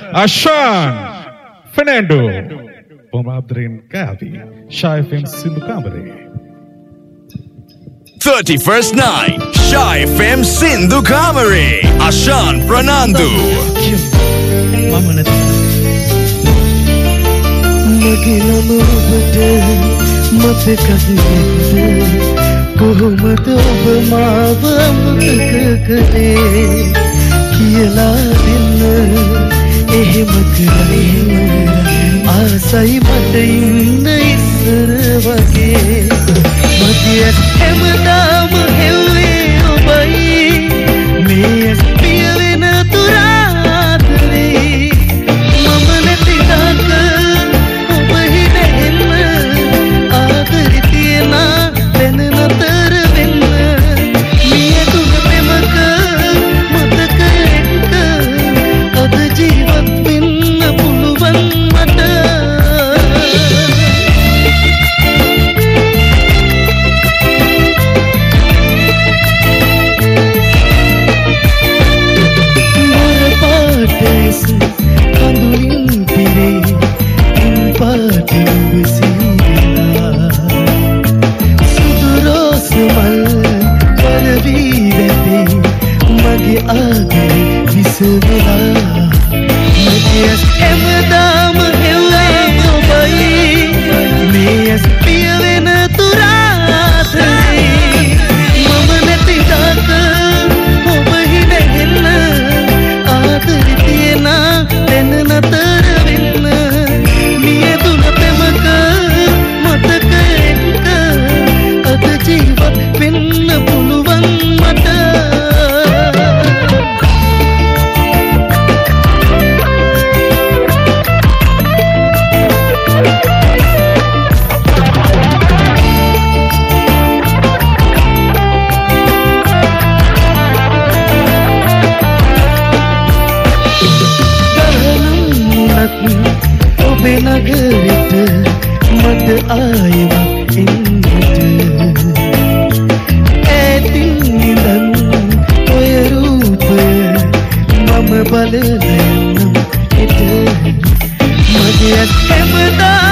Ashan Fernando Bomadrin Gavi Shy FM Sindhu Kamare 31st night Shy FM Sindhu Kamare Ashan Pranandu කොහොමද ඔබ මාව අමතක කළේ කියලා දෙන්න එහෙම කරේ ආසයි මට ඉන්න ඉස්සර වගේ මගේ හැමදාම හෙව්වේ ඔබයි මේ පිය වෙන තුරාදරේ මම නැති දාක ඔබ හිතෙන්න ආදරේ තියනා වෙන නතර වෙන්න මිය තුන ප්‍රේමක මතක එක්ක අද ජීවත් වෙන්න පුළුවන් මට මොරපාටස් කඳුලින් පිරේ ඉන් පාට විසිරලා මල් පරවී වැටේ මගේ ආගේ විසවලා මගේ හැමදාම හෙව්වේ ඔබයි මේ පිය වෙන තුරාදරේ මම නැති දාක ඔබ හිනෙන්න ආදරේ තියනා වෙන නතර වෙන්න මිය තුන ප්‍රේමක මතක එක්ක අද ජීවත් වෙන්න පුළුවන් මට ඔබේ නගරෙට මට ආයෙත් එන්නට ඇතින් ඉඳන් ඔය රූපය මම බලලනම් හිට මගේ හැමදා